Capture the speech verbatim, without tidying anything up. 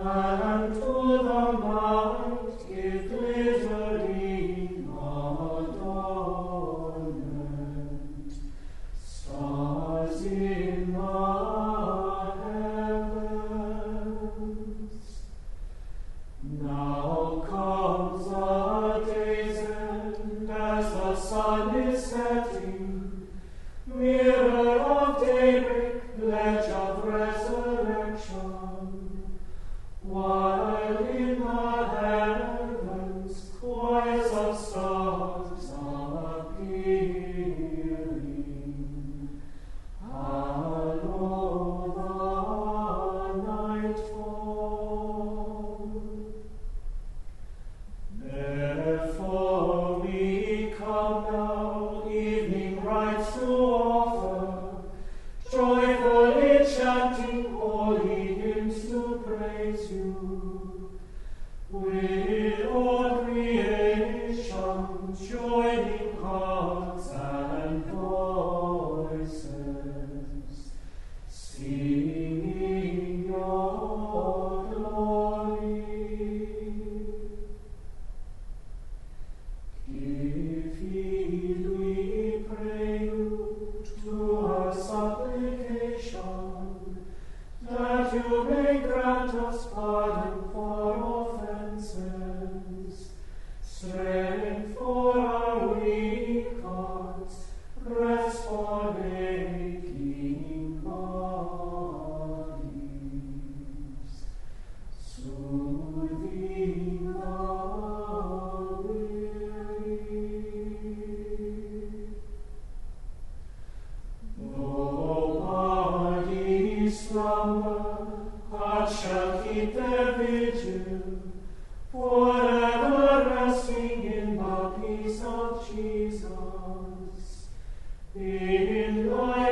and to the might give glittering adornment. Stars in the heavens. Now comes the day's end as the sun is setting, mirror of daybreak, pledge of resurrection, while in the heavens choirs of stars are appearing. Hallow the nightfall. Therefore we come now, evening rites to offer, joyfully chanting holy hymns to praise you. With all creation joining hearts and voices, singing your glory. Give heed, we pray you, to our supplication, that you may grant us pardon for offenses, strength for our weak hearts, rest for aching bodies, soothing the weary. Though bodies slumber, hearts shall keep their vigil, forever resting in the peace of Jesus. In thy